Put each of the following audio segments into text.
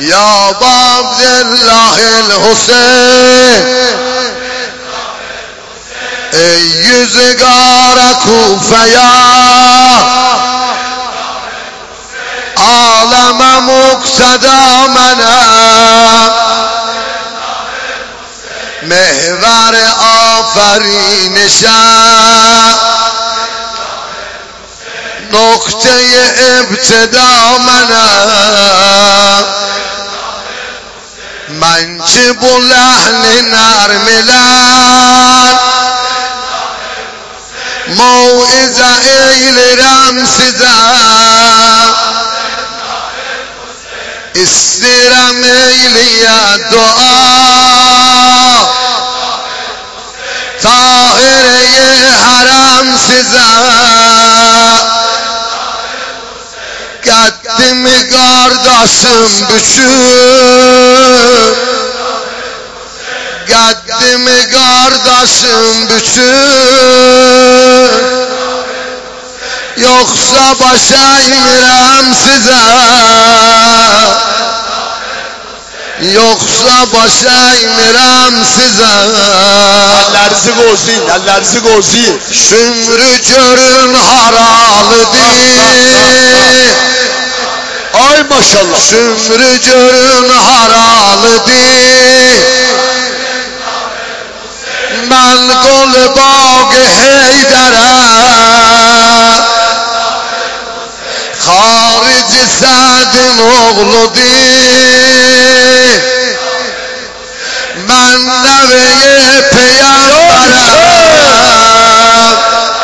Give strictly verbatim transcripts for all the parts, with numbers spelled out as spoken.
یا با عبدالله الحسین ای یزگار کوفه یا عالم مقتدا منم محور آفرینشم نقطه ابتدا منم منجب لحن نرملن موعظه ایل رمسیزم استرم ایلی دعا طاهره حرم سیزم قدم گارداشم بچون قدم گارداشم بچون یخصا باشای میرم سیزم یخصا باشای میرم سیزم Ellerinizi gozlayın, ellerinizi gozlayın. Şümrü görün haralıdır. Ay maşallah. Şümrü görün haralıdır. Ben gol bağı Heyder'e Harici Sa'd'in oğludur. Ben neveye peygamberem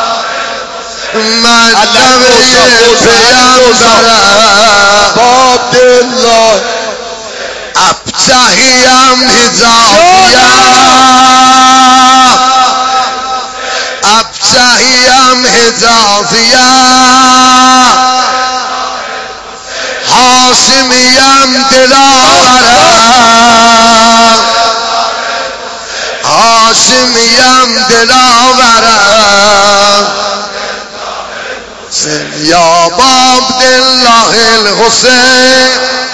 Ben neveye peygamberem Abdullah Abcahiyem Hicaziyem Abcahiyem Hicaziyem Haşimiyem Dilaverem Haşimiyem Dilaverem Ya Abdullah el Hüseyin